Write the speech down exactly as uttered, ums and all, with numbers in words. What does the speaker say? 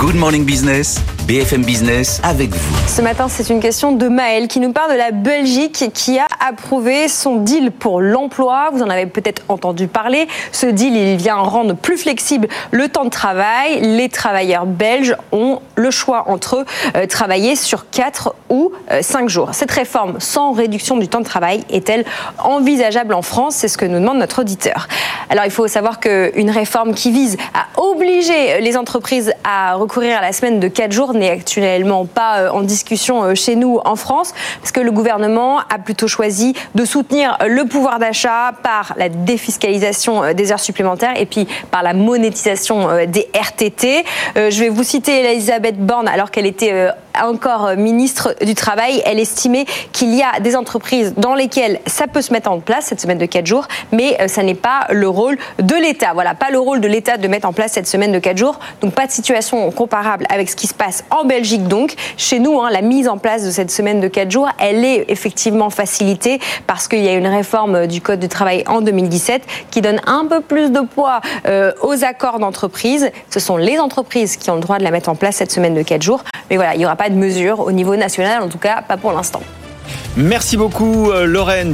Good Morning Business, B F M Business avec vous. Ce matin, c'est une question de Maëlle qui nous parle de la Belgique qui a approuvé son deal pour l'emploi. Vous en avez peut-être entendu parler. Ce deal, il vient rendre plus flexible le temps de travail. Les travailleurs belges ont le choix entre euh, travailler sur quatre ou cinq jours. Cette réforme sans réduction du temps de travail est-elle envisageable en France ? C'est ce que nous demande notre auditeur. Alors, il faut savoir qu'une réforme qui vise à obliger les entreprises à recourir à la semaine de quatre jours n'est actuellement pas en discussion chez nous en France, parce que le gouvernement a plutôt choisi de soutenir le pouvoir d'achat par la défiscalisation des heures supplémentaires et puis par la monétisation des R T T. Je vais vous citer Elisabeth Borne, alors qu'elle était encore ministre du Travail. Elle estimait qu'il y a des entreprises dans lesquelles ça peut se mettre en place, cette semaine de quatre jours, mais ça n'est pas le rôle de l'État. Voilà, pas le rôle de l'État de mettre en place cette semaine de quatre jours. Donc, pas de situation comparable avec ce qui se passe en Belgique. Donc, chez nous, hein, la mise en place de cette semaine de quatre jours, elle est effectivement facilitée parce qu'il y a une réforme du Code du travail en deux mille dix-sept qui donne un peu plus de poids euh, aux accords d'entreprise. Ce sont les entreprises qui ont le droit de la mettre en place, cette semaine de quatre jours. Mais voilà, il n'y aura pas de mesure au niveau national, en tout cas, pas pour l'instant. Merci beaucoup, Lorraine.